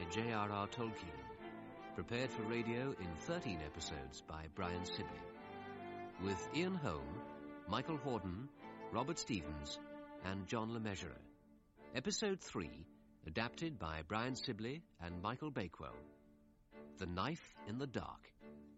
J.R.R. Tolkien. Prepared for radio in 13 episodes by Brian Sibley. With Ian Holm, Michael Hordern, Robert Stevens, and John Le Mesurier. Episode 3, adapted by Brian Sibley and Michael Bakewell. The Knife in the Dark.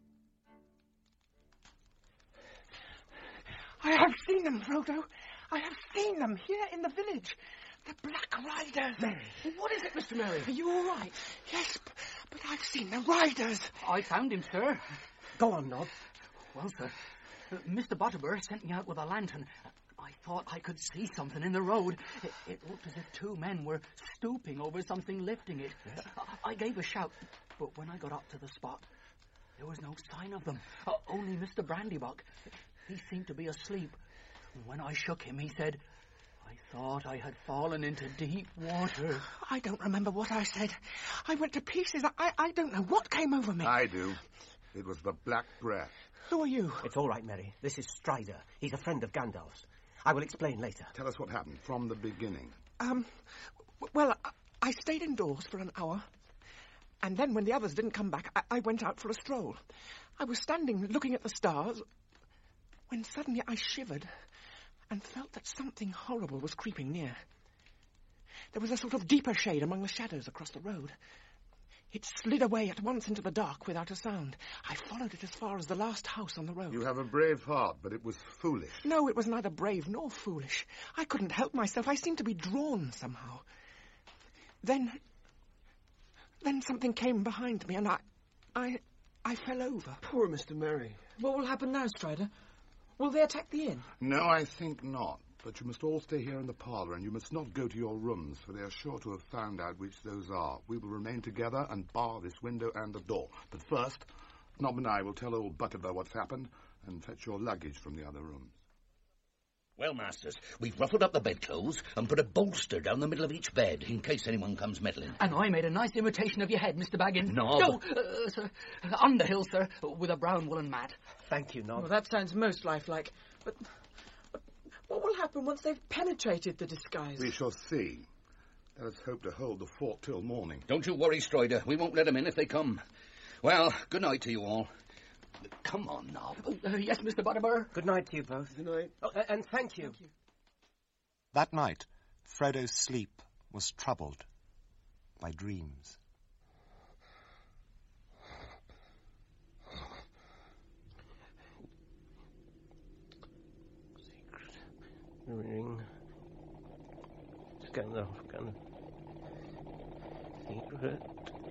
I have seen them, Frodo. I have seen them here in the village. The Black Riders. Merry. What is it, Mr. Merry? Are you all right? Yes, but I've seen the riders. I found him, sir. Go on, Nob. Well, sir, Mr. Butterbur sent me out with a lantern. I thought I could see something in the road. It looked as if two men were stooping over something, lifting it. Yes. I gave a shout, but when I got up to the spot, there was no sign of them. Only Mr. Brandybuck. He seemed to be asleep. When I shook him, he said, "I thought I had fallen into deep water." I don't remember what I said. I went to pieces. I don't know what came over me. I do. It was the Black Breath. Who are you? It's all right, Merry. This is Strider. He's a friend of Gandalf's. I will explain later. Tell us what happened from the beginning. Well, I stayed indoors for an hour. And then when the others didn't come back, I went out for a stroll. I was standing looking at the stars when suddenly I shivered and felt that something horrible was creeping near. There was a sort of deeper shade among the shadows across the road. It slid away at once into the dark without a sound. I followed it as far as the last house on the road. You have a brave heart, but it was foolish. No, it was neither brave nor foolish. I couldn't help myself. I seemed to be drawn somehow. Then something came behind me and I fell over. Poor Mr. Merry. What will happen now, Strider? Will they attack the inn? No, I think not. But you must all stay here in the parlour, and you must not go to your rooms, for they are sure to have found out which those are. We will remain together and bar this window and the door. But first, Nob and I will tell old Butterbur what's happened and fetch your luggage from the other rooms. Well, masters, we've ruffled up the bedclothes and put a bolster down the middle of each bed in case anyone comes meddling. And I made a nice imitation of your head, Mr. Baggins. Nob. No, sir. Underhill, sir, with a brown woolen mat. Thank you, Nob. Well, that sounds most lifelike. But what will happen once they've penetrated the disguise? We shall see. Let us hope to hold the fort till morning. Don't you worry, Strider. We won't let them in if they come. Well, good night to you all. Come on, Nob. Yes, Mr. Butterbur. Good night to you both. Good night. Oh, and thank you. Thank you. That night, Frodo's sleep was troubled by dreams. Secret. Ring. Scandal. Secret.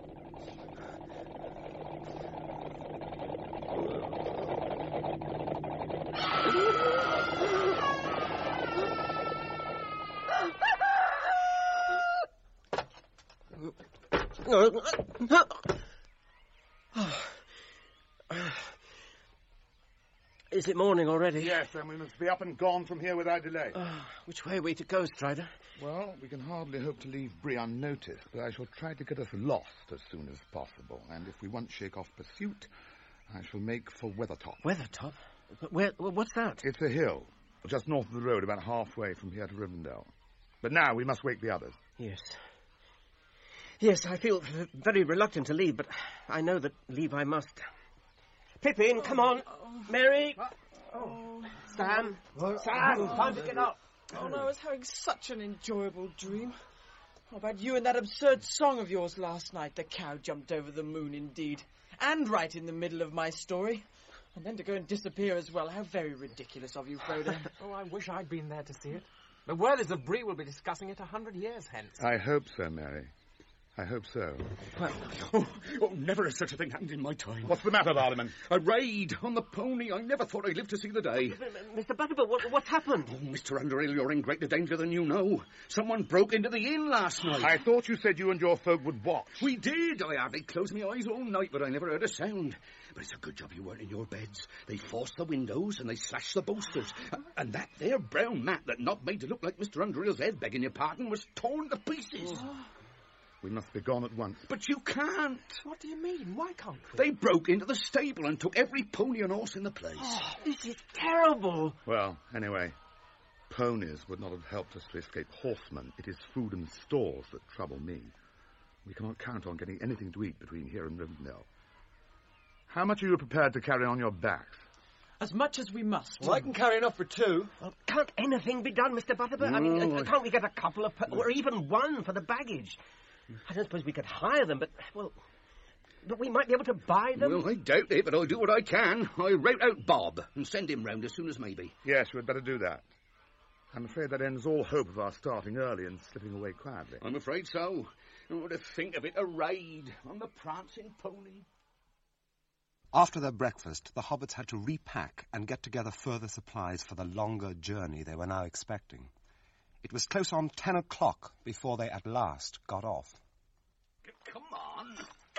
Is it morning already? Yes, and we must be up and gone from here without delay. Which way are we to go, Strider? Well, we can hardly hope to leave Bree unnoticed, but I shall try to get us lost as soon as possible. And if we once shake off pursuit, I shall make for Weathertop. Weathertop? What's that? It's a hill, just north of the road, about halfway from here to Rivendell. But now we must wake the others. Yes, I feel very reluctant to leave, but I know that leave I must. Pippin, come on. Mary. Sam. Sam, time to get up. Oh, no, I was having such an enjoyable dream. How about you and that absurd song of yours last night? The cow jumped over the moon, indeed. And right in the middle of my story. And then to go and disappear as well. How very ridiculous of you, Frodo. Oh, I wish I'd been there to see it. The word is that Bree will be discussing it 100 years hence. I hope so, Mary. I hope so. Never has such a thing happened in my time. What's the matter, Vardaman? A raid on the pony. I never thought I'd live to see the day. Mr. Butterbur, what's happened? Oh, Mr. Underhill, you're in greater danger than you know. Someone broke into the inn last night. I thought you said you and your folk would watch. We did. I hardly closed my eyes all night, but I never heard a sound. But it's a good job you weren't in your beds. They forced the windows and they slashed the bolsters. And that there brown mat that Nob made to look like Mr. Underhill's head, begging your pardon, was torn to pieces. We must be gone at once. But you can't. What do you mean? Why can't we? They broke into the stable and took every pony and horse in the place. Oh, this is terrible. Well, anyway, ponies would not have helped us to escape horsemen. It is food and stores that trouble me. We can't count on getting anything to eat between here and Rivendell. How much are you prepared to carry on your backs? As much as we must. Well, I can carry enough for two. Well, can't anything be done, Mr. Butterbur? I mean, can't we get a couple of... or even one for the baggage? I don't suppose we could hire them, but we might be able to buy them. Well, I doubt it, but I'll do what I can. I'll rout out Bob and send him round as soon as maybe. Yes, you had better do that. I'm afraid that ends all hope of our starting early and slipping away quietly. I'm afraid so. Oh, to think of it, a raid on the prancing pony. After their breakfast, the hobbits had to repack and get together further supplies for the longer journey they were now expecting. It was close on 10 o'clock before they at last got off. Come on.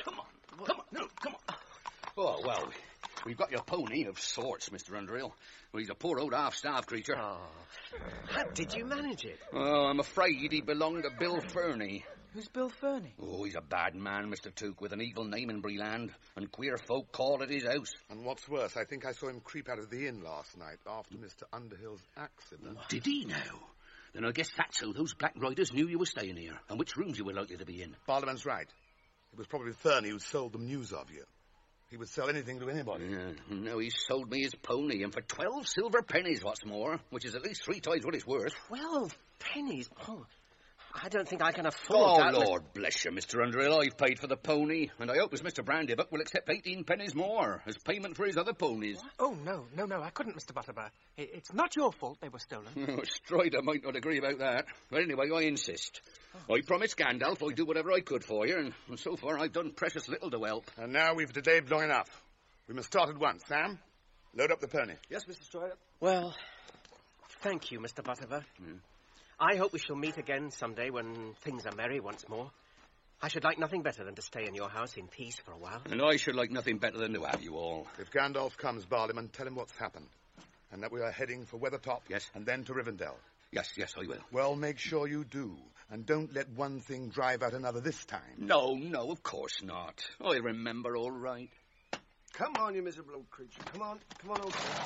Oh, well, we've got your pony of sorts, Mr. Underhill. Well, he's a poor old half-starved creature. Oh, how did you manage it? Oh, I'm afraid he belonged to Bill Fernie. Who's Bill Fernie? Oh, he's a bad man, Mr. Took, with an evil name in Breeland, and queer folk call at his house. And what's worse, I think I saw him creep out of the inn last night after Mr. Underhill's accident. Did he now? Then I guess that's how those Black Riders knew you were staying here, and which rooms you were likely to be in. Barliman's right. It was probably Fernie who sold them news of you. He would sell anything to anybody. Yeah, no, he sold me his pony, and for 12 silver pennies, what's more, which is at least 3 times what it's worth. 12 pennies? Oh, I don't think I can afford that. Oh, Lord bless you, Mr. Underhill. I've paid for the pony, and I hope as Mr. Brandybuck will accept 18 pennies more as payment for his other ponies. Oh, no, I couldn't, Mr. Butterbur. It's not your fault they were stolen. Strider might not agree about that. But anyway, I insist. I promised Gandalf I'd do whatever I could for you, and so far I've done precious little to help. And now we've delayed long enough. We must start at once. Sam, load up the pony. Yes, Mr. Strider. Well, thank you, Mr. Butterbur. I hope we shall meet again someday when things are merry once more. I should like nothing better than to stay in your house in peace for a while. And I should like nothing better than to have you all. If Gandalf comes, Barliman, tell him what's happened. And that we are heading for Weathertop. Yes. And then to Rivendell. Yes, I will. Well, make sure you do. And don't let one thing drive out another this time. No, of course not. I remember all right. Come on, you miserable old creature. Come on, old fellow.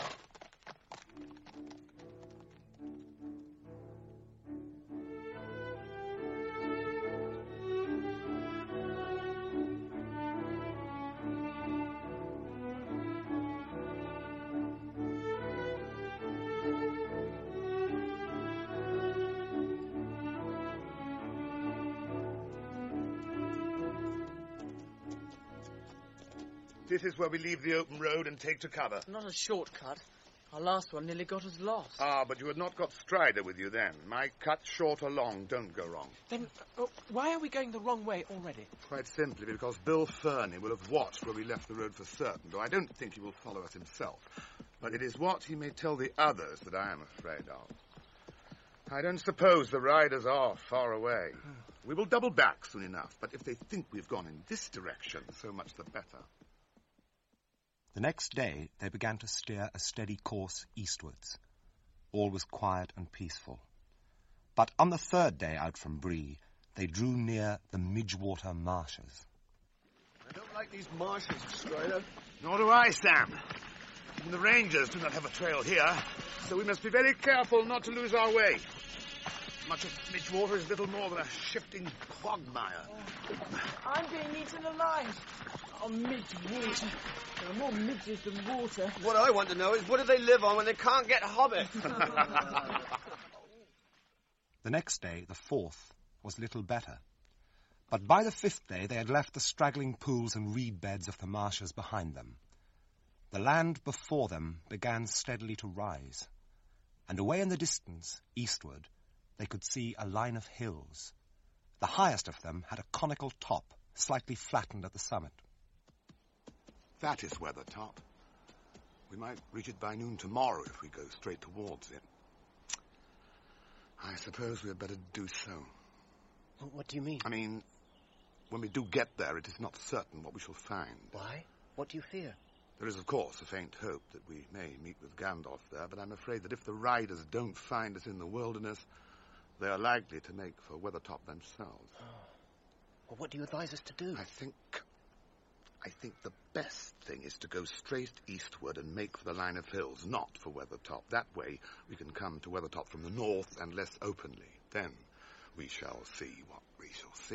This is where we leave the open road and take to cover. Not a shortcut. Our last one nearly got us lost. Ah, but you had not got Strider with you then. My cut, short or long, don't go wrong. Then why are we going the wrong way already? Quite simply because Bill Fernie will have watched where we left the road for certain, though I don't think he will follow us himself. But it is what he may tell the others that I am afraid of. I don't suppose the riders are far away. We will double back soon enough, but if they think we've gone in this direction, so much the better. The next day, they began to steer a steady course eastwards. All was quiet and peaceful. But on the third day out from Bree, they drew near the Midgewater marshes. I don't like these marshes, Strider. Nor do I, Sam. Even the rangers do not have a trail here, so we must be very careful not to lose our way. Much of Midgewater is little more than a shifting quagmire. I'm being eaten alive. Oh, Midgewater. There are more midges than water. What I want to know is what do they live on when they can't get hobbits? The next day, the fourth, was little better. But by the fifth day, they had left the straggling pools and reed beds of the marshes behind them. The land before them began steadily to rise, and away in the distance, eastward, they could see a line of hills. The highest of them had a conical top, slightly flattened at the summit. That is Weathertop. We might reach it by noon tomorrow if we go straight towards it. I suppose we had better do so. What do you mean? I mean, when we do get there, it is not certain what we shall find. Why? What do you fear? There is, of course, a faint hope that we may meet with Gandalf there, but I'm afraid that if the riders don't find us in the wilderness, they are likely to make for Weathertop themselves. Oh. Well, what do you advise us to do? I think the best thing is to go straight eastward and make for the line of hills, not for Weathertop. That way we can come to Weathertop from the north and less openly. Then we shall see what we shall see.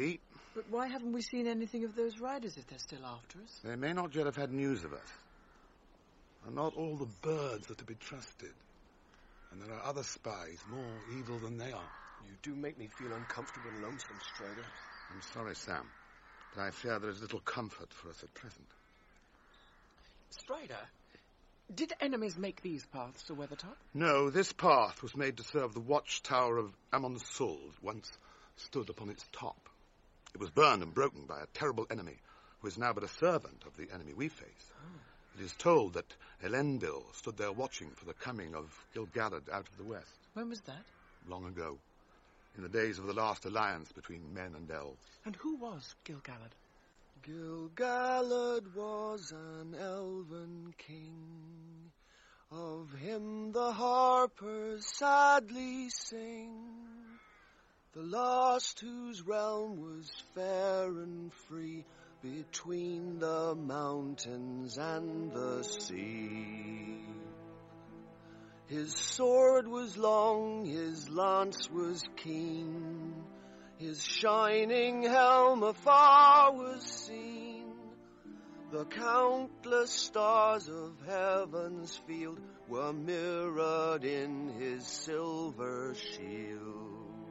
But why haven't we seen anything of those riders if they're still after us? They may not yet have had news of us. And not all the birds are to be trusted. And there are other spies more evil than they are. You do make me feel uncomfortable and lonesome, Strider. I'm sorry, Sam, but I fear there is little comfort for us at present. Strider, did enemies make these paths to Weathertop? No, this path was made to serve the watchtower of Amon Sul, that once stood upon its top. It was burned and broken by a terrible enemy, who is now but a servant of the enemy we face. Oh. It is told that Elendil stood there watching for the coming of Gil-galad out of the west. When was that? Long ago, in the days of the last alliance between men and elves. And who was Gil-galad? Gil-galad was an elven king. Of him the harpers sadly sing. The last whose realm was fair and free, between the mountains and the sea. His sword was long, his lance was keen, his shining helm afar was seen. The countless stars of heaven's field were mirrored in his silver shield.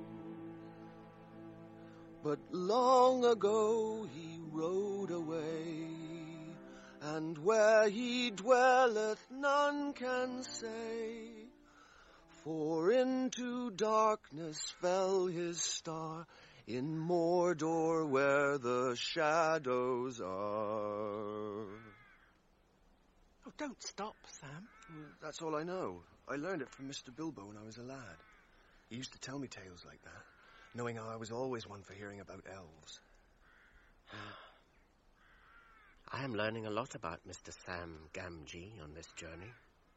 But long ago he rode away, and where he dwelleth none can say, for into darkness fell his star, in Mordor where the shadows are. Oh, don't stop, Sam. That's all I know. I learned it from Mr. Bilbo when I was a lad. He used to tell me tales like that, knowing how I was always one for hearing about elves. I am learning a lot about Mr. Sam Gamgee on this journey.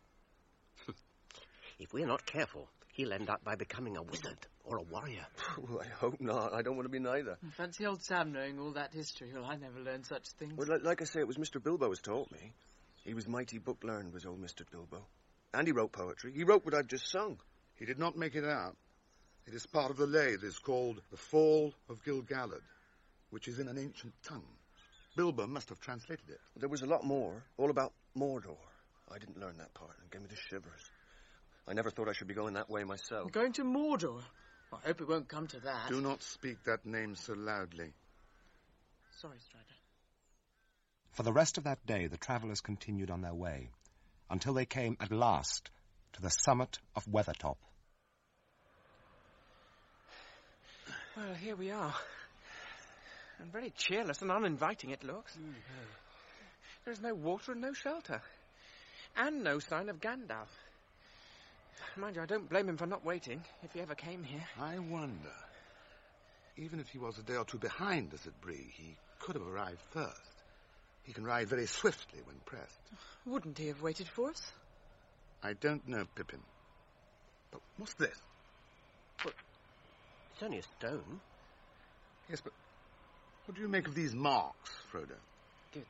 If we're not careful, he'll end up by becoming a wizard or a warrior. Oh, I hope not. I don't want to be neither. Fancy old Sam knowing all that history. Well, I never learned such things. Well, like I say, it was Mr. Bilbo has taught me. He was mighty book-learned, was old Mr. Bilbo. And he wrote poetry. He wrote what I've just sung. He did not make it out. It is part of the lay that is called The Fall of Gil-galad, which is in an ancient tongue. Bilbo must have translated it. There was a lot more, all about Mordor. I didn't learn that part. It gave me the shivers. I never thought I should be going that way myself. Going to Mordor? Well, I hope it won't come to that. Do not speak that name so loudly. Sorry, Strider. For the rest of that day, the travellers continued on their way, until they came at last to the summit of Weathertop. Well, here we are. And very cheerless and uninviting it looks. There's no water and no shelter. And no sign of Gandalf. Mind you, I don't blame him for not waiting, if he ever came here. I wonder. Even if he was a day or two behind us at Bree, he could have arrived first. He can ride very swiftly when pressed. Wouldn't he have waited for us? I don't know, Pippin. But what's this? Well, it's only a stone. Yes, but what do you make of these marks, Frodo? Good.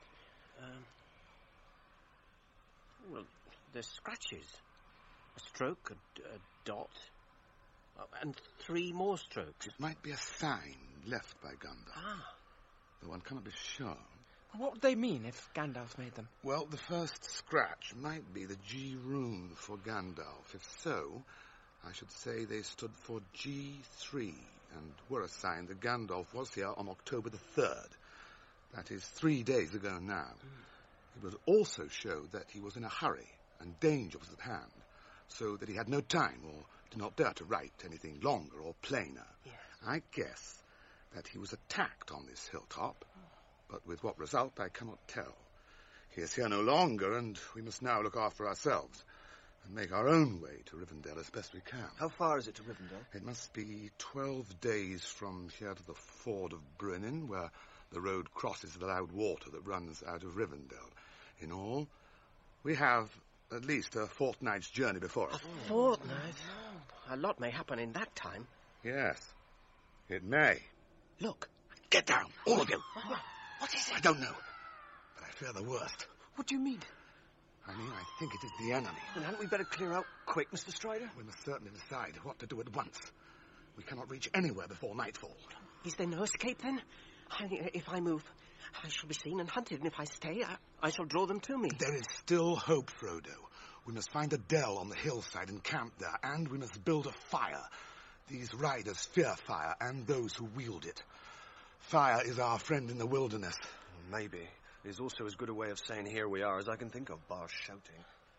Well, they're scratches. A stroke, a dot, and 3 more strokes. It might be a sign left by Gandalf. Ah. Though one cannot be sure. What would they mean if Gandalf made them? Well, the first scratch might be the G rune for Gandalf. If so, I should say they stood for G3 and were a sign that Gandalf was here on October the 3rd. That is 3 days ago now. It would also show that he was in a hurry and danger was at hand, so that he had no time or did not dare to write anything longer or plainer. Yes. I guess that he was attacked on this hilltop, but with what result I cannot tell. He is here no longer, and we must now look after ourselves and make our own way to Rivendell as best we can. How far is it to Rivendell? It must be 12 days from here to the ford of Brynnin, where the road crosses the loud water that runs out of Rivendell. In all, we have at least a fortnight's journey before us. A fortnight? A lot may happen in that time. Yes, it may. Look. Get down, all of you. What is it? I don't know, but I fear the worst. What do you mean? I mean, I think it is the enemy. Then hadn't we better clear out quick, Mr. Strider? We must certainly decide what to do at once. We cannot reach anywhere before nightfall. Is there no escape, then? If I move, I shall be seen and hunted, and if I stay, I shall draw them to me. There is still hope, Frodo. We must find a dell on the hillside and camp there, and we must build a fire. These riders fear fire, and those who wield it. Fire is our friend in the wilderness. Maybe. It is also as good a way of saying here we are as I can think of, bar shouting.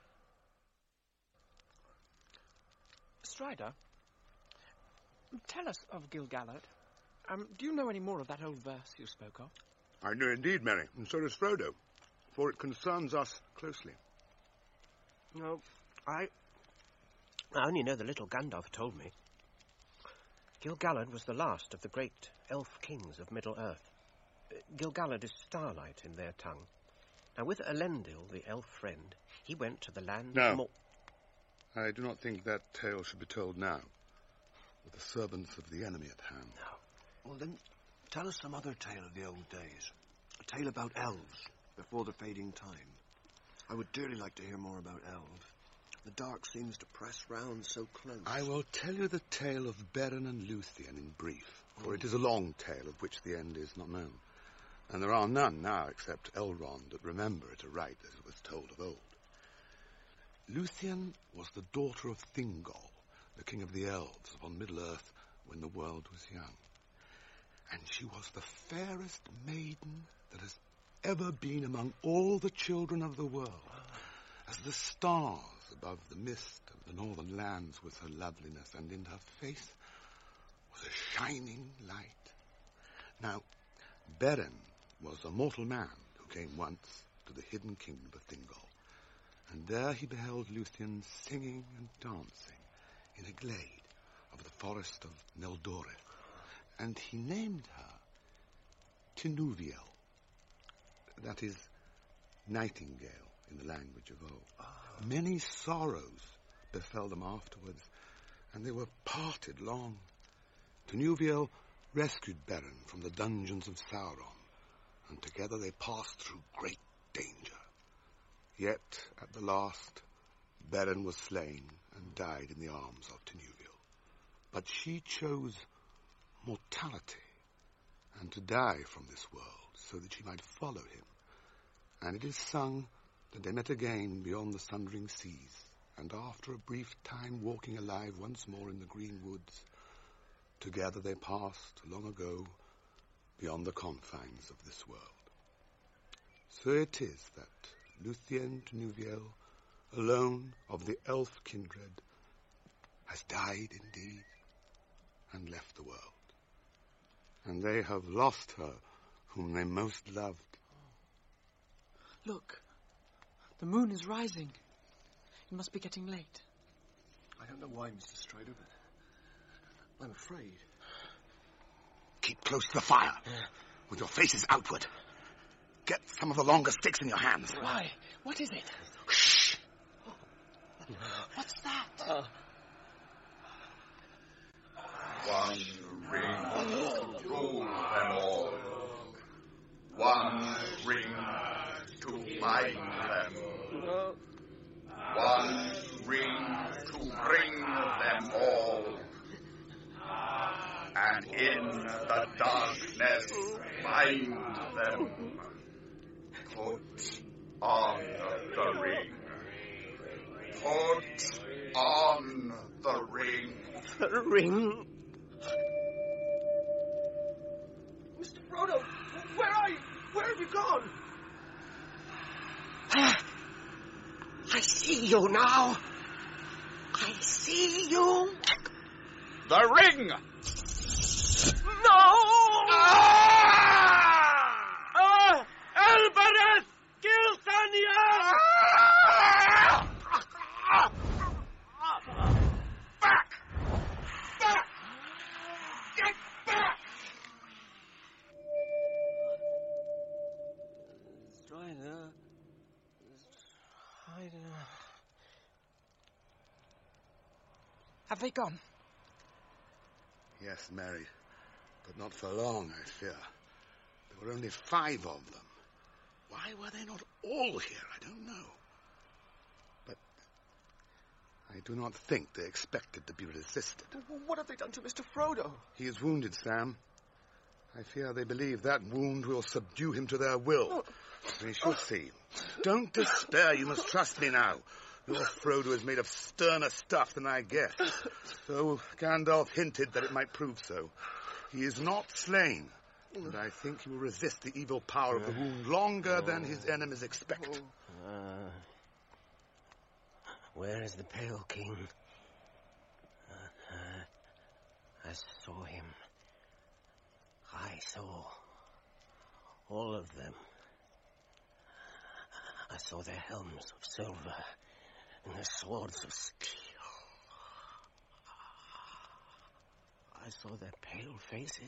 Strider, tell us of Gil-galad. Do you know any more of that old verse you spoke of? I do indeed, Merry, and so does Frodo, for it concerns us closely. No, I only know the little Gandalf told me. Gil-galad was the last of the great elf kings of Middle-earth. Gil-galad is starlight in their tongue. Now, with Elendil, the elf friend, he went to the land of No. I do not think that tale should be told now, with the servants of the enemy at hand. No. Well, then, tell us some other tale of the old days. A tale about elves, before the fading time. I would dearly like to hear more about elves. The dark seems to press round so close. I will tell you the tale of Beren and Luthien in brief, for it is a long tale of which the end is not known. And there are none now except Elrond that remember it aright as it was told of old. Luthien was the daughter of Thingol, the king of the elves upon Middle-earth when the world was young. And she was the fairest maiden that has ever been among all the children of the world. As the stars above the mist of the northern lands was her loveliness, and in her face was a shining light. Now, Beren was a mortal man who came once to the hidden kingdom of Thingol. And there he beheld Luthien singing and dancing in a glade of the forest of Neldoreth. And he named her Tinuviel. That is, nightingale in the language of old. Many sorrows befell them afterwards, and they were parted long. Tinuviel rescued Beren from the dungeons of Sauron, and together they passed through great danger. Yet, at the last, Beren was slain and died in the arms of Tinuviel. But she chose mortality, and to die from this world, so that she might follow him. And it is sung that they met again beyond the sundering seas, and after a brief time walking alive once more in the green woods, together they passed long ago beyond the confines of this world. So it is that Luthien Tinuviel, alone of the elf kindred, has died indeed and left the world. And they have lost her whom they most loved. Look, the moon is rising. It must be getting late. I don't know why, Mr. Strider, but I'm afraid. Keep close to the fire, with your faces outward. Get some of the longer sticks in your hands. Why? What is it? Shh! What's that? One ring to rule them all. One ring to bind them. One ring to bring them all. And in the darkness bind them. Put on the ring. Put on the ring. The ring? Mr. Frodo, where are you? Where have you gone? I see you now. I see you. The ring! No! Elbereth Gilthania! Back! Back! Get back! Strider. Have they gone? Yes, Mary, but not for long, I fear. There were only 5 of them. Why were they not all here? I don't know. But I do not think they expected to be resisted. What have they done to Mr. Frodo? He is wounded, Sam, I fear they believe that wound will subdue him to their will. We shall see. Don't despair, you must trust me now. Your Frodo is made of sterner stuff than I guessed. So Gandalf hinted that it might prove so. He is not slain, and I think he will resist the evil power of the wound longer than his enemies expect. Where is the Pale King? I saw him. I saw all of them. I saw their helms of silver and their swords of steel. I saw their pale faces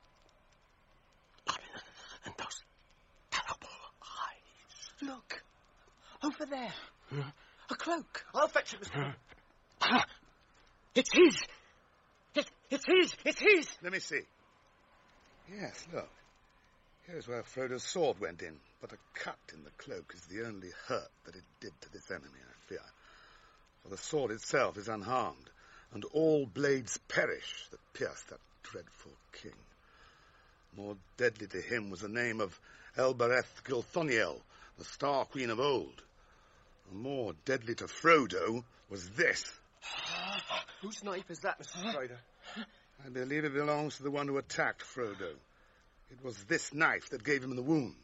and those terrible eyes. Look, over there. A cloak. I'll fetch it, Mr. It's his. It's his. It's his. Let me see. Yes, look. Here's where Frodo's sword went in, but a cut in the cloak is the only hurt that it did to this enemy, I fear. For the sword itself is unharmed, and all blades perish that pierce that dreadful king. More deadly to him was the name of Elbereth Gilthoniel, the Star Queen of old. And more deadly to Frodo was this. Whose knife is that, Mr. Strider? I believe it belongs to the one who attacked Frodo. It was this knife that gave him the wound.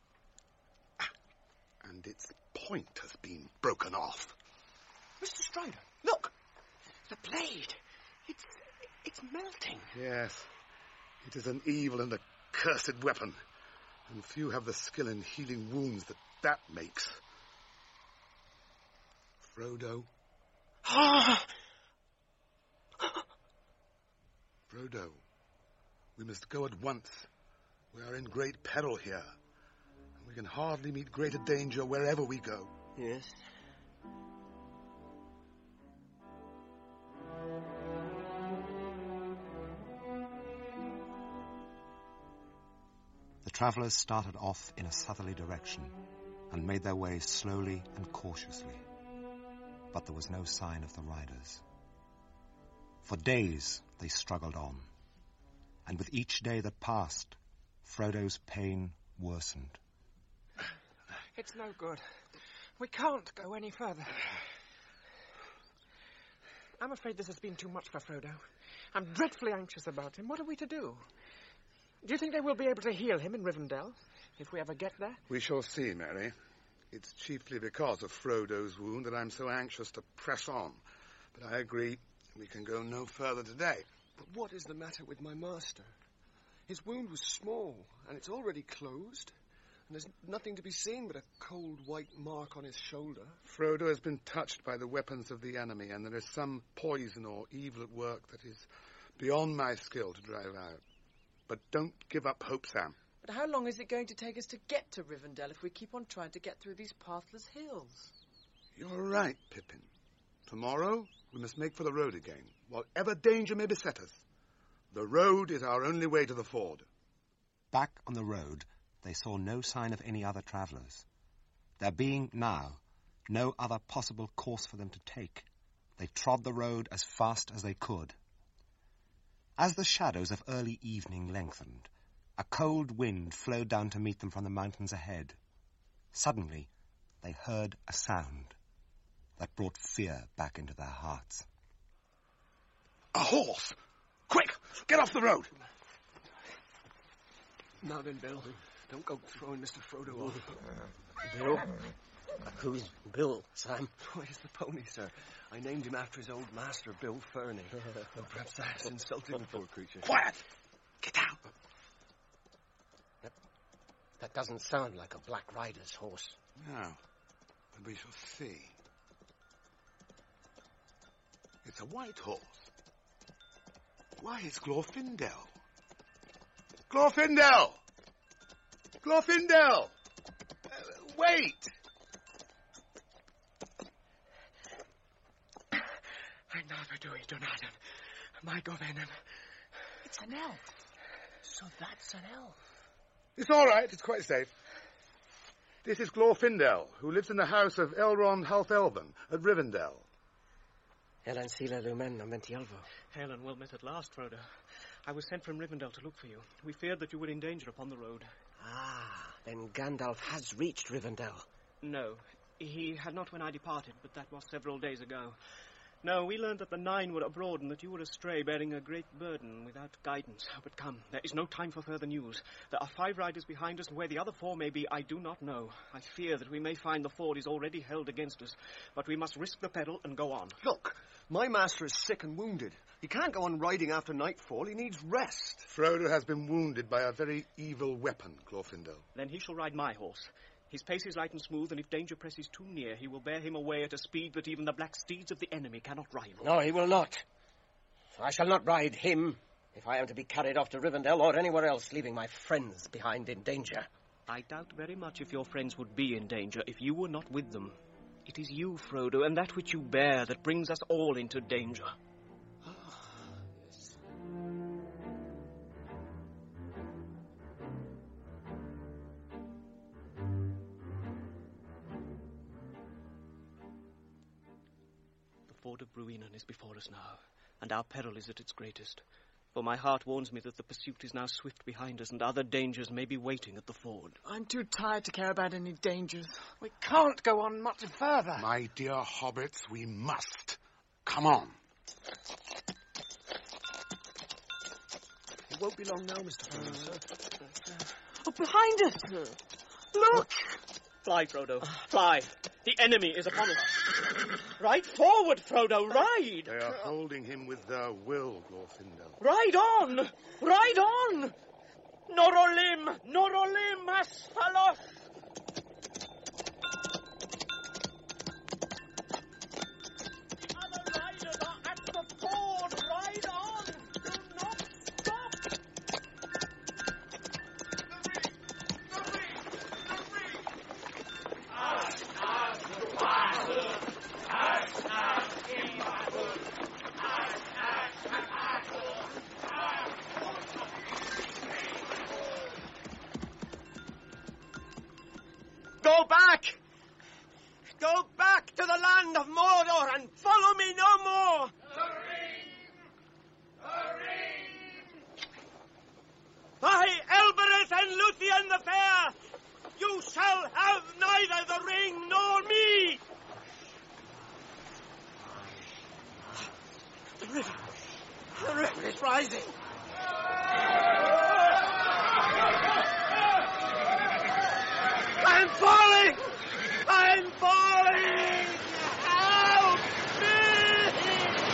And its point has been broken off. Mr. Strider, look. The blade. It's melting. Yes. It is an evil and accursed weapon. And few have the skill in healing wounds that makes. Frodo. Frodo, we must go at once. We are in great peril here, and we can hardly meet greater danger wherever we go. Yes. The travellers started off in a southerly direction and made their way slowly and cautiously. But there was no sign of the riders. For days they struggled on, and with each day that passed, Frodo's pain worsened. It's no good. We can't go any further. I'm afraid this has been too much for Frodo. I'm dreadfully anxious about him. What are we to do? Do you think they will be able to heal him in Rivendell, if we ever get there? We shall see, Mary. It's chiefly because of Frodo's wound that I'm so anxious to press on. But I agree, we can go no further today. But what is the matter with my master? His wound was small, and it's already closed. And there's nothing to be seen but a cold white mark on his shoulder. Frodo has been touched by the weapons of the enemy, and there is some poison or evil at work that is beyond my skill to drive out. But don't give up hope, Sam. But how long is it going to take us to get to Rivendell if we keep on trying to get through these pathless hills? You're right, Pippin. Tomorrow we must make for the road again, whatever danger may beset us. The road is our only way to the ford. Back on the road, they saw no sign of any other travellers. There being now no other possible course for them to take, they trod the road as fast as they could. As the shadows of early evening lengthened, a cold wind flowed down to meet them from the mountains ahead. Suddenly, they heard a sound that brought fear back into their hearts. A horse! Quick! Get off the road! Now then, Bill, don't go throwing Mr. Frodo off. Bill? Who's Bill, Sam? Why, he's the pony, sir. I named him after his old master, Bill Fernie. Perhaps that's insulting the poor creature. Quiet! Get down! That doesn't sound like a Black Rider's horse. No, but we shall see. It's a white horse. Why, it's Glorfindel. Glorfindel! Glorfindel! Wait! I'm not Bedouin, Donadan. My Govenan. It's an elf. So that's an elf. It's all right. It's quite safe. This is Glorfindel, who lives in the house of Elrond Half-Elven at Rivendell. Elan Sila Lumen Amentielvo. Hail and well met at last, Frodo. I was sent from Rivendell to look for you. We feared that you were in danger upon the road. Ah, then Gandalf has reached Rivendell. No, he had not when I departed, but that was several days ago. No, we learned that the Nine were abroad and that you were astray, bearing a great burden without guidance. But come, there is no time for further news. There are 5 riders behind us, and where the other 4 may be, I do not know. I fear that we may find the ford is already held against us, but we must risk the peril and go on. Look, my master is sick and wounded. He can't go on riding after nightfall. He needs rest. Frodo has been wounded by a very evil weapon, Glorfindel. Then he shall ride my horse. His pace is light and smooth, and if danger presses too near, he will bear him away at a speed that even the black steeds of the enemy cannot rival. No, he will not. I shall not ride him if I am to be carried off to Rivendell or anywhere else, leaving my friends behind in danger. I doubt very much if your friends would be in danger if you were not with them. It is you, Frodo, and that which you bear that brings us all into danger. Yes. The ford of Bruinen is before us now, and our peril is at its greatest. For my heart warns me that the pursuit is now swift behind us, and other dangers may be waiting at the ford. I'm too tired to care about any dangers. We can't go on much further. My dear hobbits, we must. Come on. It won't be long now, Mr. Frodo, sir. Oh, behind us! Look! Fly, Frodo, fly. The enemy is upon us. Ride forward, Frodo, ride! They are holding him with their will, Glorfindel. Ride on! Ride on! Norolim, Asfalos! The other riders are at the ford. Ride on! Do not stop! Go back! Go back to the land of Mordor and follow me no more! The ring! The ring! By Elbereth and Luthien the Fair, you shall have neither the ring nor me! The river is rising. I'm falling! I'm falling! Help me!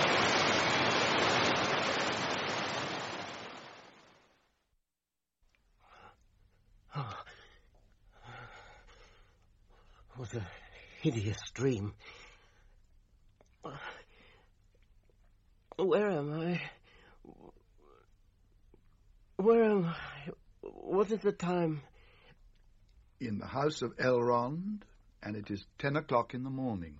What a hideous dream. Where am I? Where am I? What is the time? In the house of Elrond, and it is 10 o'clock in the morning.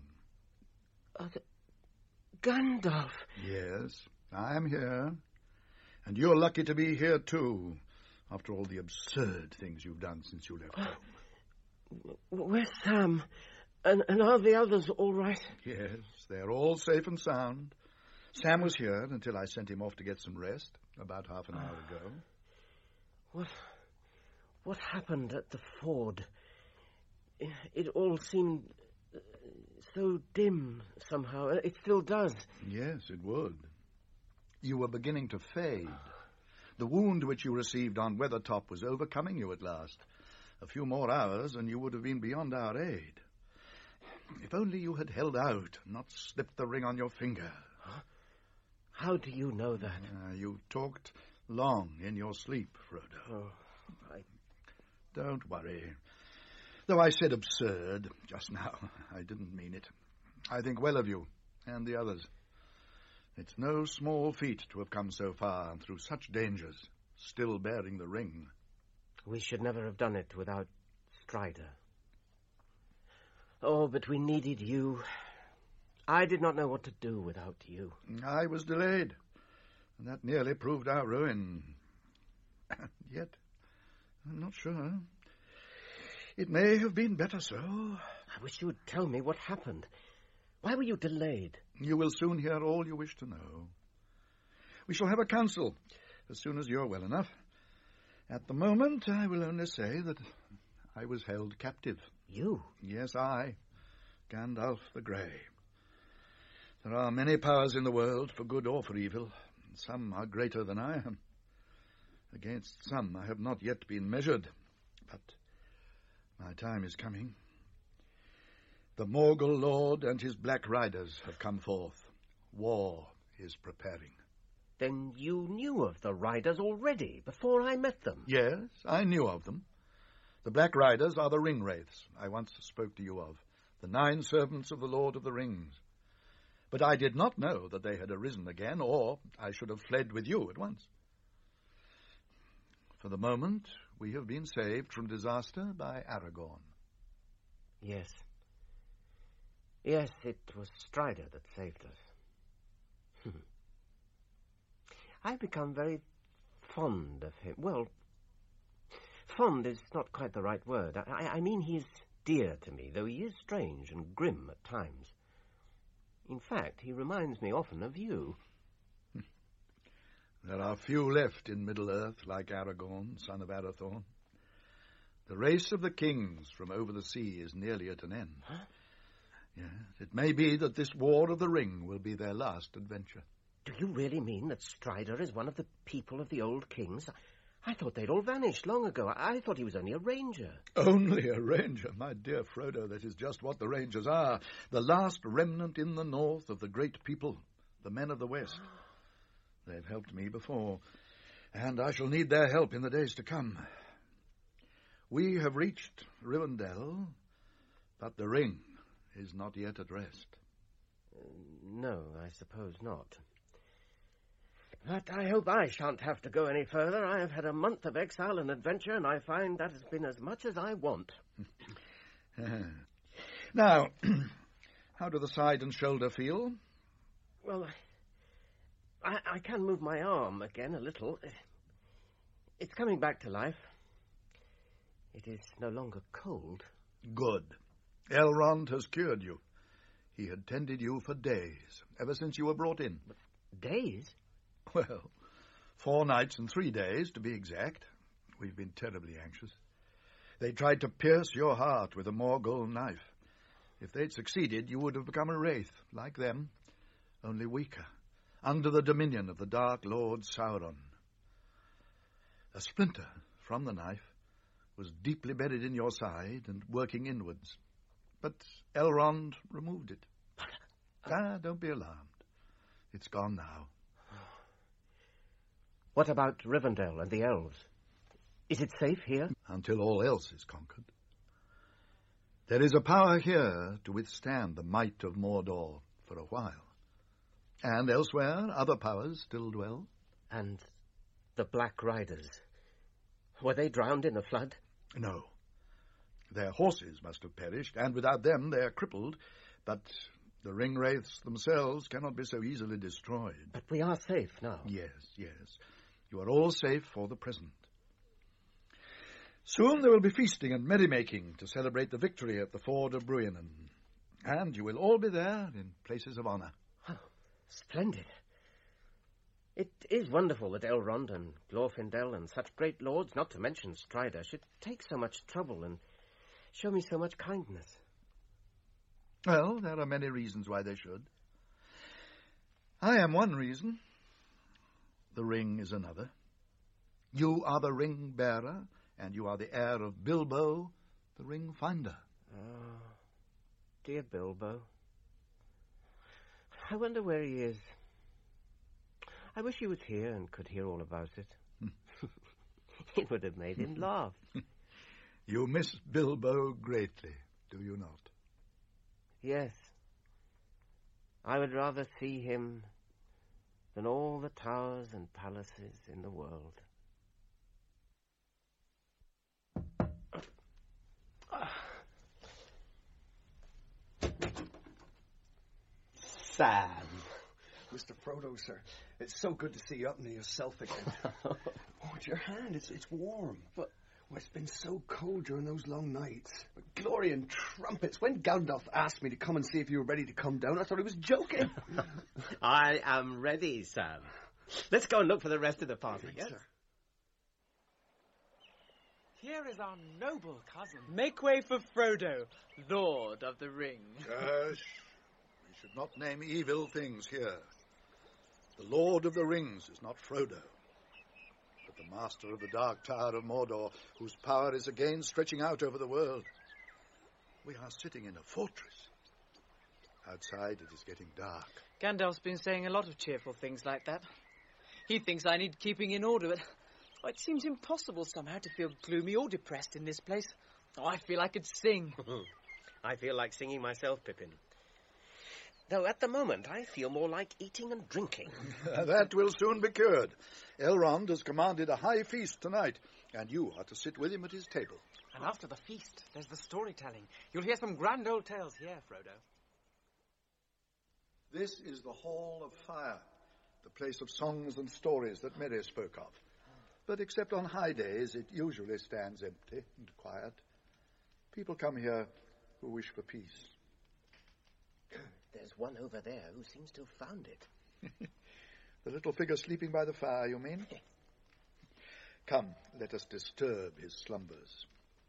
Gandalf. Yes, I am here. And you're lucky to be here, too, after all the absurd things you've done since you left home. Where's Sam? And are the others all right? Yes, they're all safe and sound. Sam was here until I sent him off to get some rest, about half an hour ago. What happened at the ford? It all seemed so dim, somehow. It still does. Yes, it would. You were beginning to fade. The wound which you received on Weathertop was overcoming you at last. A few more hours and you would have been beyond our aid. If only you had held out, not slipped the ring on your finger. Huh? How do you know that? You talked long in your sleep, Frodo. Oh, Don't worry. Though I said absurd just now, I didn't mean it. I think well of you and the others. It's no small feat to have come so far and through such dangers, still bearing the ring. We should never have done it without Strider. Oh, but we needed you. I did not know what to do without you. I was delayed, and that nearly proved our ruin. Yet, I'm not sure. It may have been better so. I wish you would tell me what happened. Why were you delayed? You will soon hear all you wish to know. We shall have a council, as soon as you're well enough. At the moment, I will only say that I was held captive. You? Yes, I, Gandalf the Grey. There are many powers in the world, for good or for evil. Some are greater than I am. Against some I have not yet been measured, but my time is coming. The Morgul Lord and his Black Riders have come forth. War is preparing. Then you knew of the Riders already, before I met them? Yes, I knew of them. The Black Riders are the Ring Wraiths I once spoke to you of, the 9 servants of the Lord of the Rings. But I did not know that they had arisen again, or I should have fled with you at once. For the moment, we have been saved from disaster by Aragorn. Yes. Yes, it was Strider that saved us. I've become very fond of him. Well, fond is not quite the right word. I mean he is dear to me, though he is strange and grim at times. In fact, he reminds me often of you. There are few left in Middle-earth like Aragorn, son of Arathorn. The race of the kings from over the sea is nearly at an end. Huh? Yes, it may be that this War of the Ring will be their last adventure. Do you really mean that Strider is one of the people of the old kings? I thought they'd all vanished long ago. I thought he was only a ranger. Only a ranger, my dear Frodo. That is just what the rangers are. The last remnant in the north of the great people, the men of the west. They've helped me before, and I shall need their help in the days to come. We have reached Rivendell, but the ring is not yet at rest. No, I suppose not. But I hope I shan't have to go any further. I have had a month of exile and adventure, and I find that has been as much as I want. Now, how do the side and shoulder feel? Well, I can move my arm again a little. It's coming back to life. It is no longer cold. Good. Elrond has cured you. He had tended you for days, ever since you were brought in. Days? Well, 4 nights and 3 days, to be exact. We've been terribly anxious. They tried to pierce your heart with a Morgul knife. If they'd succeeded, you would have become a wraith, like them, only weaker, under the dominion of the Dark Lord Sauron. A splinter from the knife was deeply buried in your side and working inwards. But Elrond removed it. Don't be alarmed. It's gone now. What about Rivendell and the elves? Is it safe here? Until all else is conquered. There is a power here to withstand the might of Mordor for a while. And elsewhere, other powers still dwell. And the Black Riders, were they drowned in the flood? No. Their horses must have perished, and without them they are crippled. But the ring wraiths themselves cannot be so easily destroyed. But we are safe now. Yes. You are all safe for the present. Soon there will be feasting and merrymaking to celebrate the victory at the ford of Bruinen. And you will all be there in places of honor. Oh, splendid. It is wonderful that Elrond and Glorfindel and such great lords, not to mention Strider, should take so much trouble and show me so much kindness. Well, there are many reasons why they should. I am one reason. The ring is another. You are the ring bearer, and you are the heir of Bilbo, the ring finder. Oh, dear Bilbo. I wonder where he is. I wish he was here and could hear all about it. It would have made him laugh. You miss Bilbo greatly, do you not? Yes. I would rather see him than all the towers and palaces in the world. Sam. Mr. Frodo, sir. It's so good to see you up near yourself again. Oh, it's your hand. It's warm. But it's been so cold during those long nights. But glory and trumpets. When Gandalf asked me to come and see if you were ready to come down, I thought he was joking. I am ready, Sam. Let's go and look for the rest of the party, yes? Here is our noble cousin. Make way for Frodo, Lord of the Ring. Hush. We should not name evil things here. The Lord of the Rings is not Frodo, but the master of the Dark Tower of Mordor, whose power is again stretching out over the world. We are sitting in a fortress. Outside it is getting dark. Gandalf's been saying a lot of cheerful things like that. He thinks I need keeping in order, but it seems impossible somehow to feel gloomy or depressed in this place. Oh, I feel I could sing. I feel like singing myself, Pippin. Though at the moment I feel more like eating and drinking. That will soon be cured. Elrond has commanded a high feast tonight, and you are to sit with him at his table. And after the feast, there's the storytelling. You'll hear some grand old tales here, Frodo. This is the Hall of Fire, the place of songs and stories that Merry spoke of. But except on high days, it usually stands empty and quiet. People come here who wish for peace. There's one over there who seems to have found it. The little figure sleeping by the fire, you mean? Come, let us disturb his slumbers.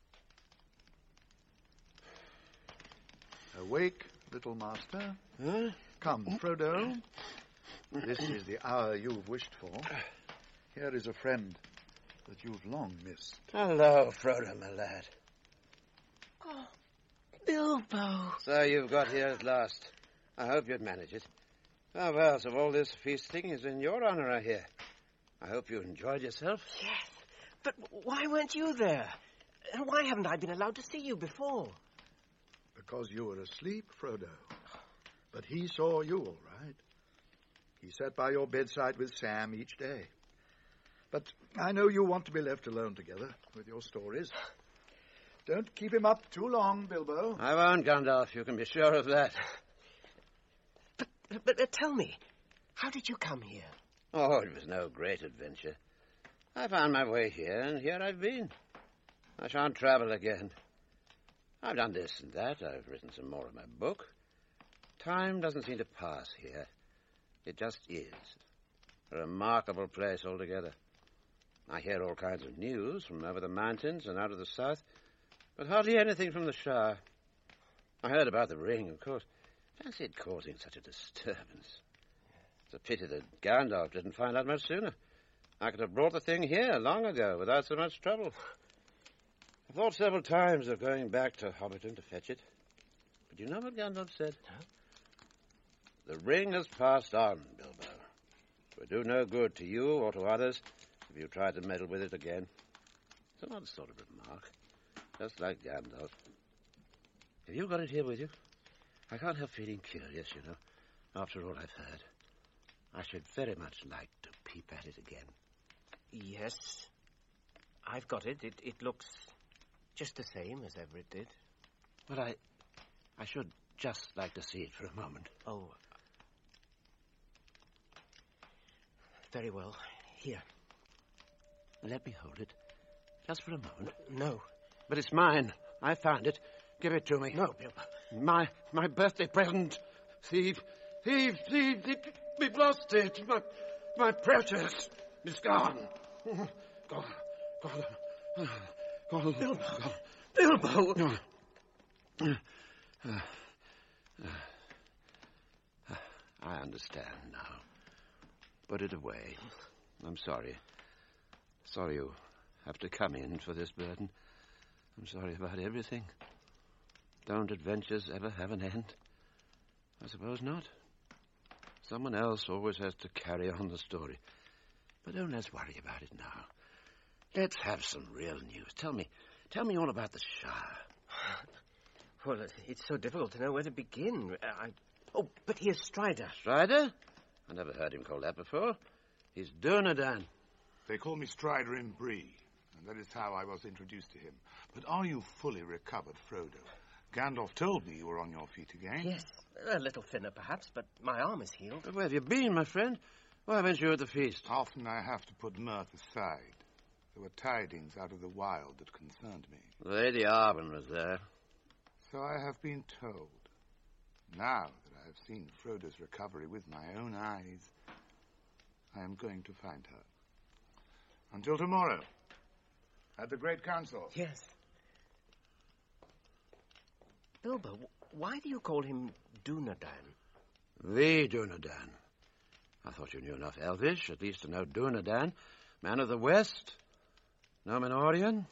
Awake, little master. Huh? Come, Frodo. This is the hour you've wished for. Here is a friend that you've long missed. Hello, Frodo, my lad. Oh, Bilbo. So you've got here at last. I hope you'd manage it. Oh, well, so all this feasting is in your honor, I hear. I hope you enjoyed yourself. Yes, but why weren't you there? And why haven't I been allowed to see you before? Because you were asleep, Frodo. But he saw you, all right. He sat by your bedside with Sam each day. But I know you want to be left alone together with your stories. Don't keep him up too long, Bilbo. I won't, Gandalf. You can be sure of that. But tell me, how did you come here? Oh, it was no great adventure. I found my way here, and here I've been. I shan't travel again. I've done this and that. I've written some more of my book. Time doesn't seem to pass here. It just is. A remarkable place altogether. I hear all kinds of news from over the mountains and out of the south, but hardly anything from the Shire. I heard about the ring, of course. Fancy it causing such a disturbance. It's a pity that Gandalf didn't find out much sooner. I could have brought the thing here long ago without so much trouble. I thought several times of going back to Hobbiton to fetch it. But you know what Gandalf said? Huh? The ring has passed on, Bilbo. It would do no good to you or to others if you tried to meddle with it again. It's an odd sort of remark, just like Gandalf. Have you got it here with you? I can't help feeling curious, you know, after all I've heard. I should very much like to peep at it again. Yes, I've got it. It looks just the same as ever it did. But I should just like to see it for a moment. Oh. Very well. Here. Let me hold it. Just for a moment. No. But it's mine. I found it. Give it to me. No, Bilbo. My birthday present. Thief. We've lost it. My precious. It's gone. Gone. Bilbo. I understand now. Put it away. I'm sorry. Sorry you have to come in for this burden. I'm sorry about everything. Don't adventures ever have an end? I suppose not. Someone else always has to carry on the story. But don't let's worry about it now. Let's have some real news. Tell me all about the Shire. Well, it's so difficult to know where to begin. Oh, but here's Strider. Strider? I never heard him called that before. He's Dunedain. They call me Strider in Bree, and that is how I was introduced to him. But are you fully recovered, Frodo? Gandalf told me you were on your feet again. Yes, a little thinner perhaps, but my arm is healed. But where have you been, my friend? Why weren't you at the feast? Often I have to put mirth aside. There were tidings out of the wild that concerned me. Lady Arwen was there. So I have been told. Now that I have seen Frodo's recovery with my own eyes, I am going to find her. Until tomorrow, at the Great Council. Yes. Bilbo, why do you call him Dunedain? The Dunedain. I thought you knew enough Elvish, at least to know Dunedain, man of the West, Númenórean.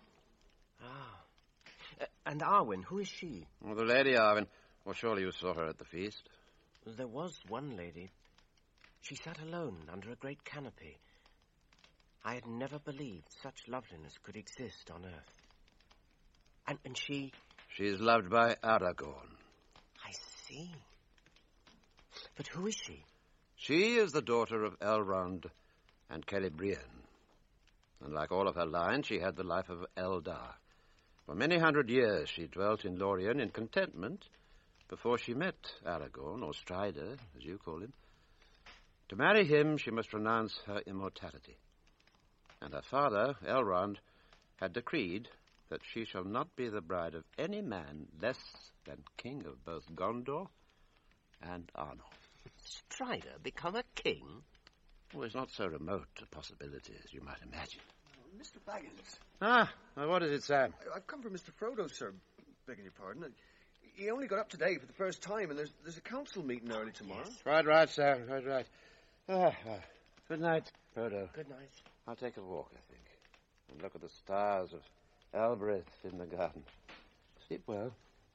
Ah. And Arwen, who is she? Oh, the Lady Arwen. Well, surely you saw her at the feast. There was one lady. She sat alone under a great canopy. I had never believed such loveliness could exist on Earth. And she... She's loved by Aragorn. I see. But who is she? She is the daughter of Elrond and Celebrian. And like all of her line, she had the life of Eldar. For many hundred years she dwelt in Lorien in contentment before she met Aragorn, or Strider, as you call him. To marry him, she must renounce her immortality. And her father, Elrond, had decreed that she shall not be the bride of any man less than king of both Gondor and Arnor. Strider become a king? Well, it's not so remote a possibility as you might imagine. Mr. Baggins. Ah, well, what is it, Sam? I've come for Mr. Frodo, sir. Begging your pardon. He only got up today for the first time, and there's a council meeting early tomorrow. Yes. Right, Sam, right. Good night, Frodo. Good night. I'll take a walk, I think, and look at the stars of Elbereth in the garden. Sleep well.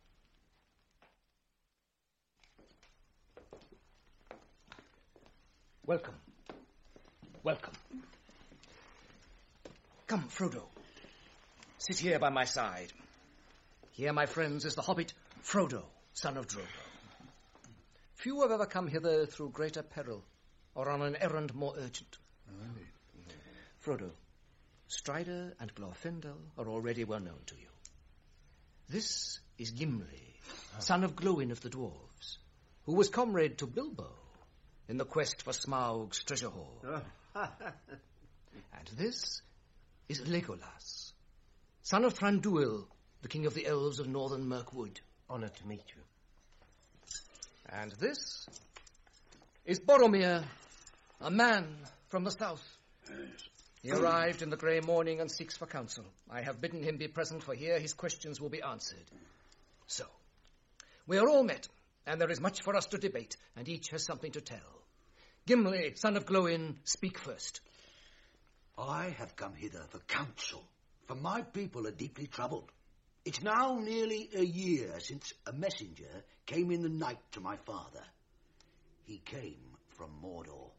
Welcome. Come, Frodo. Sit here by my side. Here, my friends, is the hobbit Frodo, son of Drogo. Few have ever come hither through greater peril, or on an errand more urgent. Frodo, Strider and Glorfindel are already well known to you. This is Gimli, son of Glóin of the Dwarves, who was comrade to Bilbo in the quest for Smaug's treasure haul. And this is Legolas, son of Thranduil, the king of the elves of northern Mirkwood. Honored to meet you. And this is Boromir, a man from the south. He arrived in the grey morning and seeks for counsel. I have bidden him be present, for here his questions will be answered. So, we are all met, and there is much for us to debate, and each has something to tell. Gimli, son of Glóin, speak first. I have come hither for counsel, for my people are deeply troubled. It's now nearly a year since a messenger came in the night to my father. He came from Mordor.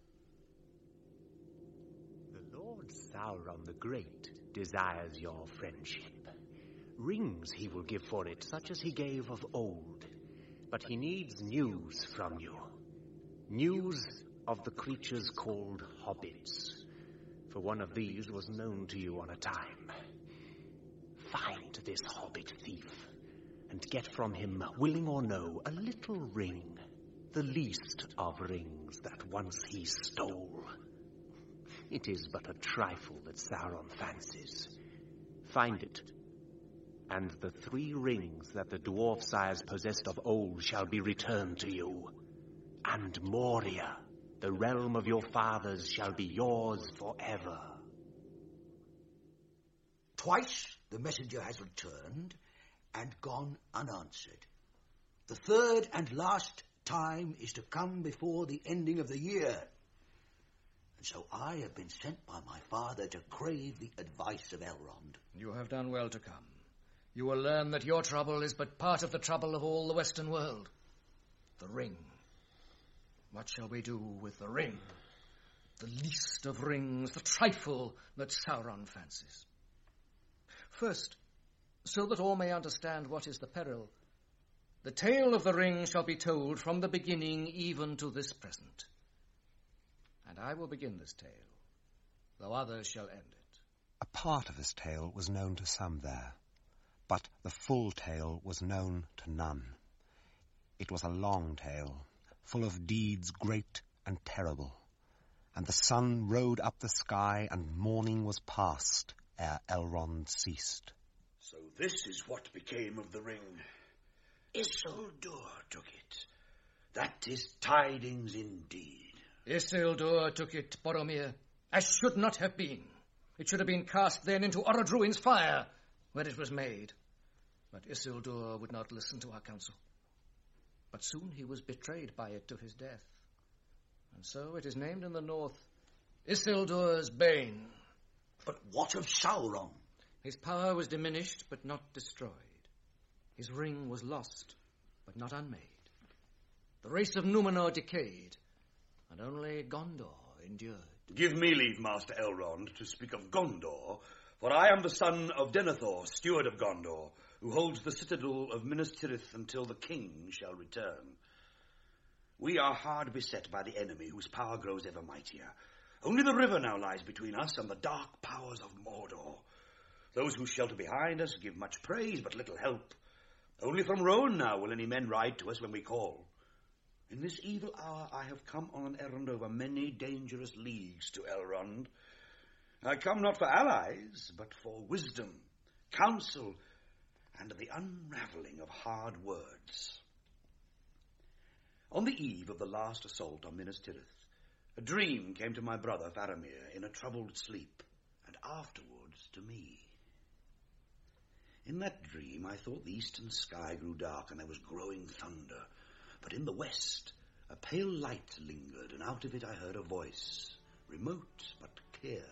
The Lord Sauron the Great desires your friendship. Rings he will give for it, such as he gave of old. But he needs news from you. News of the creatures called hobbits. For one of these was known to you on a time. Find this hobbit thief, and get from him, willing or no, a little ring, the least of rings that once he stole. It is but a trifle that Sauron fancies. Find it, and the 3 rings that the dwarf sires possessed of old shall be returned to you. And Moria, the realm of your fathers, shall be yours forever. Twice the messenger has returned and gone unanswered. The third and last time is to come before the ending of the year. And so I have been sent by my father to crave the advice of Elrond. You have done well to come. You will learn that your trouble is but part of the trouble of all the Western world. The ring. What shall we do with the ring? The least of rings, the trifle that Sauron fancies. First, so that all may understand what is the peril, the tale of the ring shall be told from the beginning even to this present. And I will begin this tale, though others shall end it. A part of this tale was known to some there, but the full tale was known to none. It was a long tale, full of deeds great and terrible, and the sun rode up the sky, and morning was past ere Elrond ceased. So this is what became of the ring. Isildur took it. That is tidings indeed. Isildur took it, Boromir, as should not have been. It should have been cast then into Orodruin's fire, where it was made. But Isildur would not listen to our counsel. But soon he was betrayed by it to his death. And so it is named in the north Isildur's Bane. But what of Sauron? His power was diminished, but not destroyed. His ring was lost, but not unmade. The race of Númenor decayed, and only Gondor endured. Give me leave, Master Elrond, to speak of Gondor, for I am the son of Denethor, steward of Gondor, who holds the citadel of Minas Tirith until the king shall return. We are hard beset by the enemy, whose power grows ever mightier. Only the river now lies between us and the dark powers of Mordor. Those who shelter behind us give much praise, but little help. Only from Rohan now will any men ride to us when we call. In this evil hour I have come on an errand over many dangerous leagues to Elrond. I come not for allies, but for wisdom, counsel, and the unravelling of hard words. On the eve of the last assault on Minas Tirith, a dream came to my brother Faramir in a troubled sleep, and afterwards to me. In that dream I thought the eastern sky grew dark and there was growing thunder, but in the west a pale light lingered, and out of it I heard a voice, remote but clear.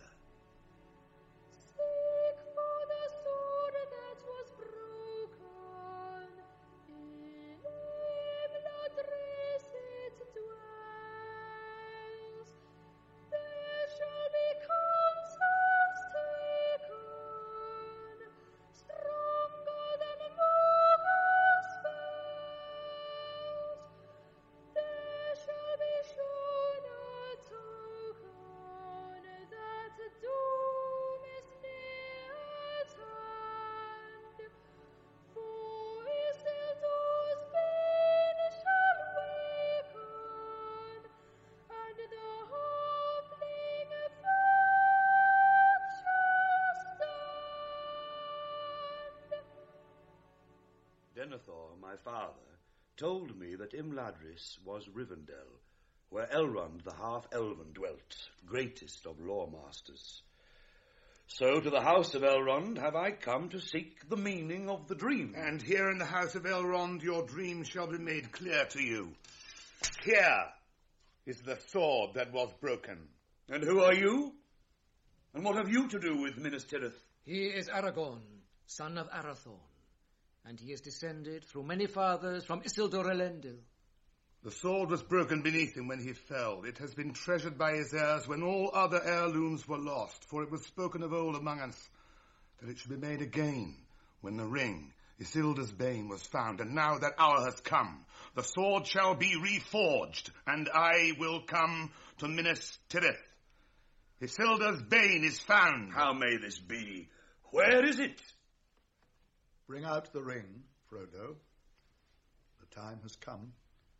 Denethor, my father, told me that Imladris was Rivendell, where Elrond the half-elven dwelt, greatest of lore-masters. So to the house of Elrond have I come to seek the meaning of the dream. And here in the house of Elrond your dream shall be made clear to you. Here is the sword that was broken. And who are you? And what have you to do with Minas Tirith? He is Aragorn, son of Arathorn, and he is descended through many fathers from Isildur Elendil. The sword was broken beneath him when he fell. It has been treasured by his heirs when all other heirlooms were lost, for it was spoken of old among us that it should be made again when the ring, Isildur's Bane, was found. And now that hour has come, the sword shall be reforged, and I will come to Minas Tirith. Isildur's Bane is found. How may this be? Where is it? Bring out the ring, Frodo. The time has come.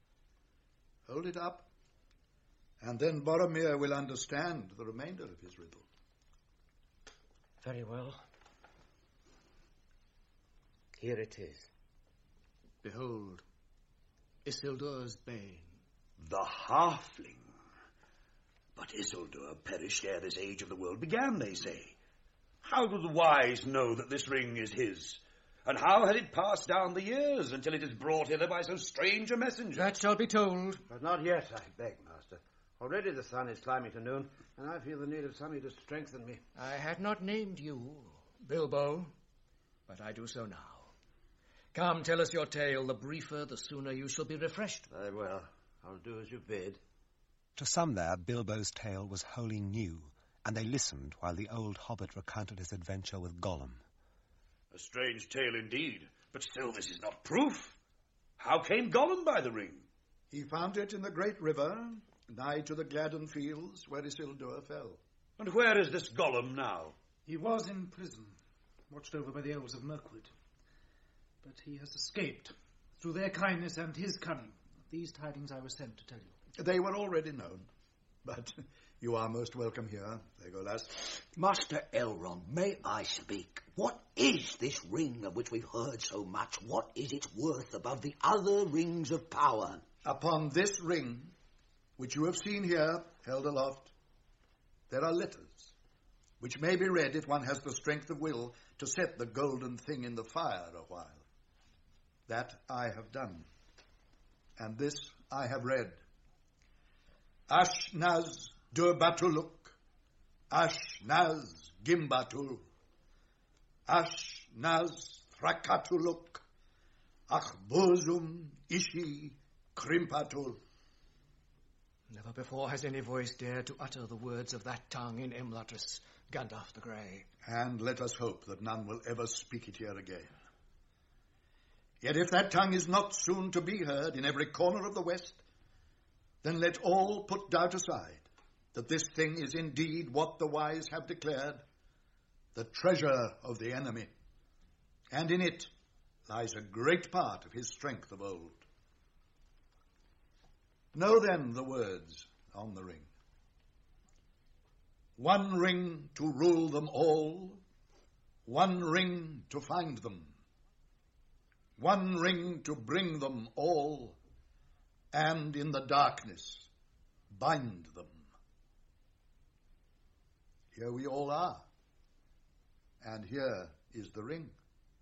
Hold it up, and then Boromir will understand the remainder of his riddle. Very well. Here it is. Behold, Isildur's Bane. The halfling. But Isildur perished ere this age of the world began, they say. How do the wise know that this ring is his? And how had it passed down the years until it is brought hither by so strange a messenger? That shall be told. But not yet, I beg, Master. Already the sun is climbing to noon, and I feel the need of something to strengthen me. I had not named you, Bilbo, but I do so now. Come, tell us your tale. The briefer, the sooner you shall be refreshed. Very well. I'll do as you bid. To some there, Bilbo's tale was wholly new, and they listened while the old hobbit recounted his adventure with Gollum. A strange tale indeed, but still this is not proof. How came Gollum by the ring? He found it in the great river, nigh to the Gladden fields where Isildur fell. And where is this Gollum now? He was in prison, watched over by the elves of Mirkwood. But he has escaped, through their kindness and his cunning. These tidings I was sent to tell you. They were already known, but you are most welcome here, Legolas. Master Elrond, may I speak? What is this ring of which we've heard so much? What is its worth above the other rings of power? Upon this ring which you have seen here, held aloft, there are letters, which may be read if one has the strength of will to set the golden thing in the fire a while. That I have done, and this I have read. Ashnaz Durbatuluk, Ashnaz Gimbatul, Ashnaz Thrakatuluk, Akhbozum Ishi Krimpatul. Never before has any voice dared to utter the words of that tongue in Imladris, Gandalf the Grey. And let us hope that none will ever speak it here again. Yet if that tongue is not soon to be heard in every corner of the West, then let all put doubt aside that this thing is indeed what the wise have declared, the treasure of the enemy, and in it lies a great part of his strength of old. Know then the words on the ring. One ring to rule them all, one ring to find them, one ring to bring them all, and in the darkness bind them. Here we all are, and here is the ring.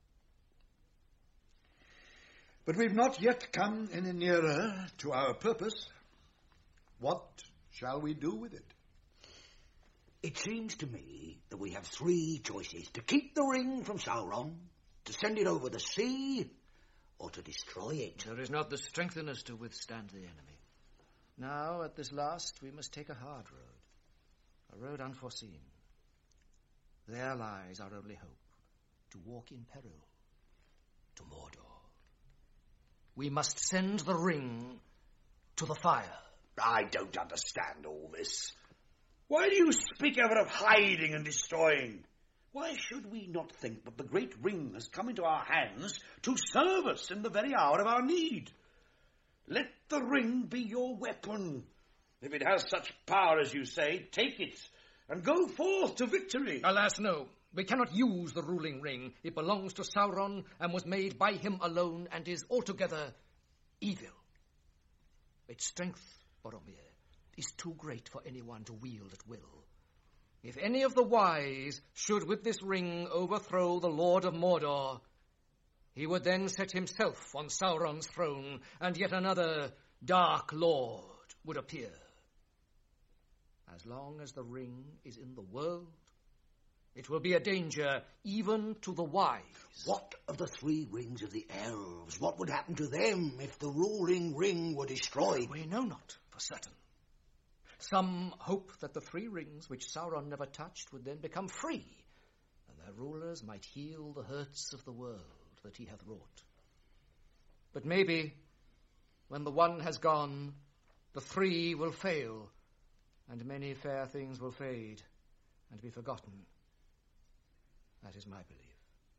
But we've not yet come any nearer to our purpose. What shall we do with it? It seems to me that we have three choices: to keep the ring from Sauron, to send it over the sea, or to destroy it. There is not the strength in us to withstand the enemy. Now, at this last, we must take a hard road, a road unforeseen. There lies our only hope, to walk in peril, to Mordor. We must send the ring to the fire. I don't understand all this. Why do you speak ever of hiding and destroying? Why should we not think that the great ring has come into our hands to serve us in the very hour of our need? Let the ring be your weapon. If it has such power as you say, take it and go forth to victory. Alas, no. We cannot use the ruling ring. It belongs to Sauron and was made by him alone and is altogether evil. Its strength, Boromir, is too great for anyone to wield at will. If any of the wise should with this ring overthrow the Lord of Mordor, he would then set himself on Sauron's throne, and yet another dark lord would appear. As long as the ring is in the world, it will be a danger even to the wise. What of the three rings of the elves? What would happen to them if the ruling ring were destroyed? We know not for certain. Some hope that the three rings which Sauron never touched would then become free, and their rulers might heal the hurts of the world that he hath wrought. But maybe, when the one has gone, the three will fail, and many fair things will fade and be forgotten. That is my belief.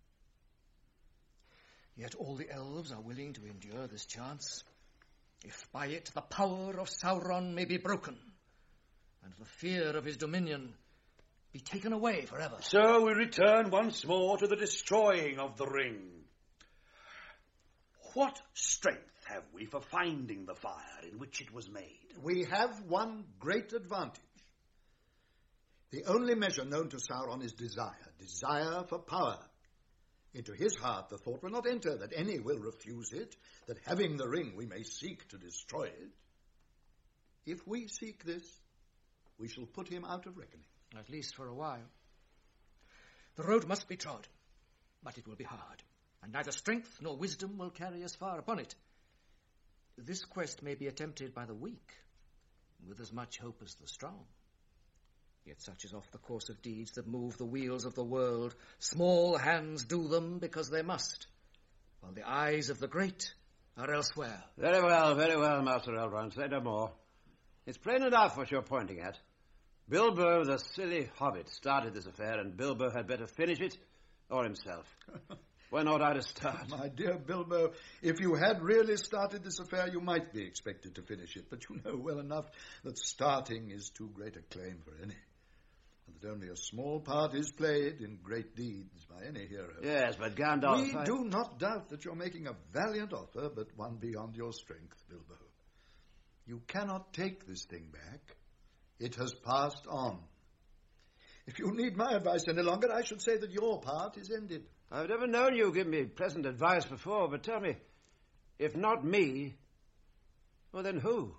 Yet all the elves are willing to endure this chance, if by it the power of Sauron may be broken, and the fear of his dominion be taken away forever. So we return once more to the destroying of the ring. What strength have we for finding the fire in which it was made? We have one great advantage. The only measure known to Sauron is desire for power. Into his heart the thought will not enter that any will refuse it, that having the ring we may seek to destroy it. If we seek this, we shall put him out of reckoning. At least for a while. The road must be trod, but it will be hard, and neither strength nor wisdom will carry us far upon it. This quest may be attempted by the weak, with as much hope as the strong. Yet such is oft the course of deeds that move the wheels of the world. Small hands do them because they must, while the eyes of the great are elsewhere. Very well, Master Elrond. Say no more. It's plain enough what you're pointing at. Bilbo, the silly hobbit, started this affair, and Bilbo had better finish it, or himself. Why not I to start? My dear Bilbo, if you had really started this affair, you might be expected to finish it, but you know well enough that starting is too great a claim for any, and that only a small part is played in great deeds by any hero. Yes, but Gandalf... We do not doubt that you're making a valiant offer, but one beyond your strength, Bilbo. You cannot take this thing back. It has passed on. If you need my advice any longer, I should say that your part is ended. I've never known you give me pleasant advice before, but tell me, if not me, well, then who?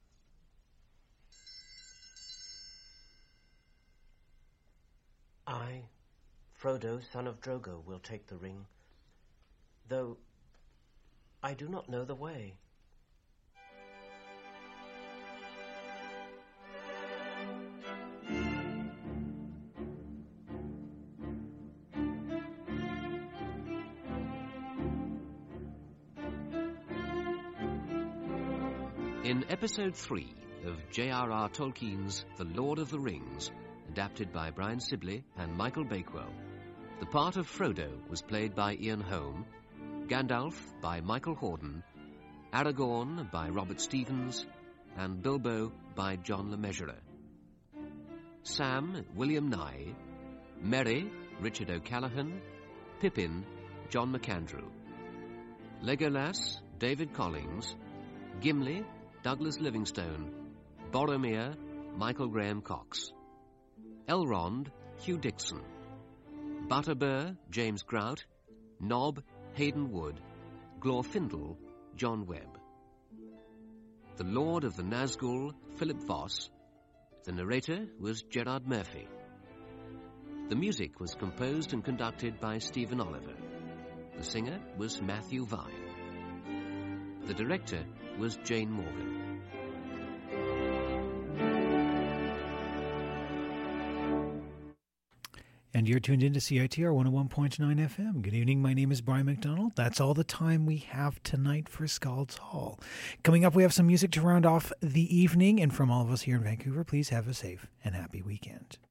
I, Frodo, son of Drogo, will take the ring, though I do not know the way. In Episode 3 of J.R.R. Tolkien's The Lord of the Rings, adapted by Brian Sibley and Michael Bakewell, the part of Frodo was played by Ian Holm, Gandalf by Michael Hordern, Aragorn by Robert Stephens, and Bilbo by John Le Mesurier. Sam, William Nye, Merry, Richard O'Callaghan, Pippin, John McAndrew, Legolas, David Collings, Gimli, Douglas Livingstone, Boromir, Michael Graham Cox, Elrond, Hugh Dixon, Butterbur, James Grout, Nob, Hayden Wood, Glorfindel, John Webb. The Lord of the Nazgul, Philip Voss. The narrator was Gerard Murphy. The music was composed and conducted by Stephen Oliver. The singer was Matthew Vine. The director was Jane Morgan. And you're tuned in to CITR 101.9 FM. Good evening, my name is Brian McDonald. That's all the time we have tonight for Scald's Hall. Coming up, we have some music to round off the evening. And from all of us here in Vancouver, please have a safe and happy weekend.